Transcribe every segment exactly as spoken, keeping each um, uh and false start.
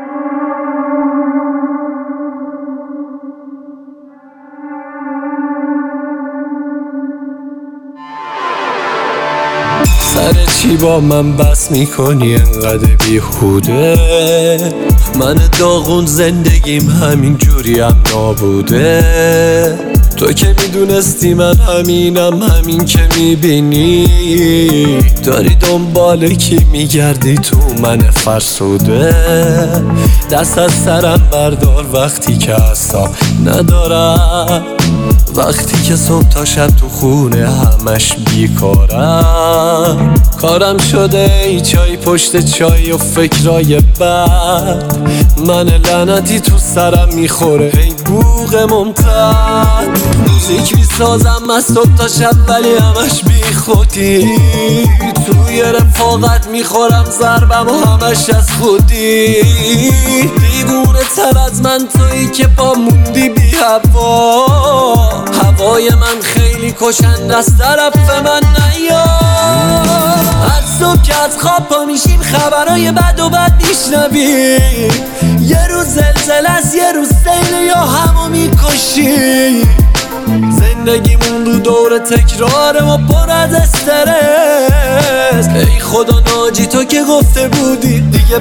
سر چی با من بس میکنی انقدر بیهوده؟ من داغون زندگیم همین جوری هم نابوده. تو که میدونستی من همینم، همین که میبینی داری دنبال کی میگردی تو من فرسوده. دست از سرم بردار وقتی که اصلا ندارم، وقتی که صبح تا شب تو خونه همش بیکارم. کارم شده ای چای پشت چای و فکرای بد، من لعنتی تو سرم میخوره ای بوق ممتد. موزیک میسازم از صبح تا شب ولی همش بی خودی، توی رفاقت میخورم ضربم و همش از خودی. دیوونه تر از من تویی که با موندی بی هوا، هوای من خیلی کشند از طرف من نیا. هر صبح که از خواب پا میشیم خبرای بد و بد میشنویم، یه روز زلزله است یه روز سیل یا همو میکشی. زندگیمون رو دور تکراره و پر از استرس، ای خدا ناجی تو که گفته بودی دیگه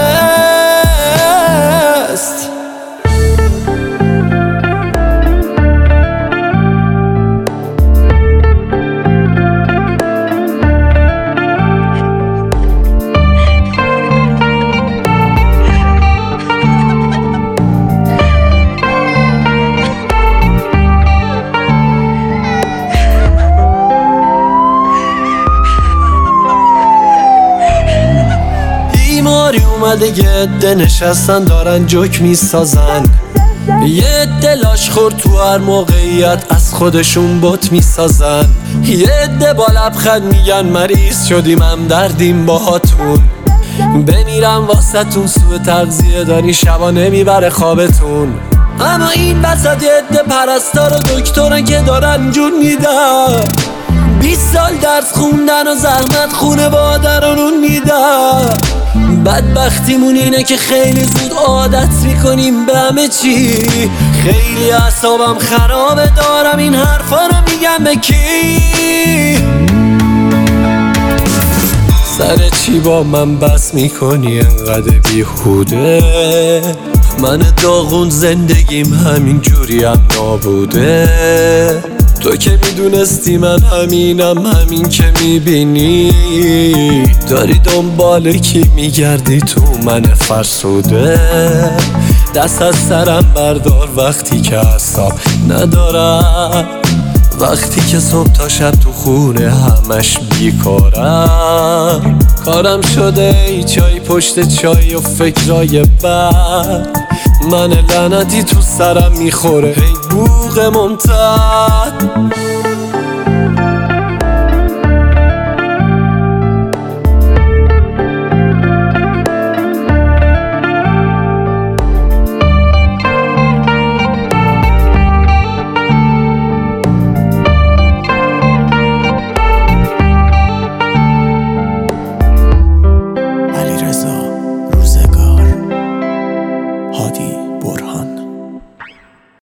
بفرست. بیماری اومده یه عده نشستن دارن جوک میسازن، یه عده لاش خور تو هر موقعیت از خودشون بت میسازن، یه عده با لبخند میگن مریض شدیم هم دردیم باهاتون. بمیرم واسهتون سوء تغذیه داری شبا نمیبره خوابتون. اما این وسط یه عده پرستار و دکترن که دارن جون میدن، بیست سال درس خوندن و زحمت خونه بادرانون میدن. بدبختیمون اینه که خیلی زود عادت میکنیم به همه چی. خیلی اعصابم خرابه دارم این حرفا رو میگم به کی؟ سر چی با من بس میکنی انقدر بیهوده؟ من داغون زندگیم همین جوری هم نابوده. تو که میدونستی من همینم، همین که میبینی داری دنبال کی میگردی تو من فرسوده. دست از سرم بردار وقتی که اصلا ندارم، وقتی که صبح تا شب تو خونه همش بیکارم. کارم شده ای چای پشت چای و فکرای بد، من لعنتی تو سرم میخوره ای بوق ممتد.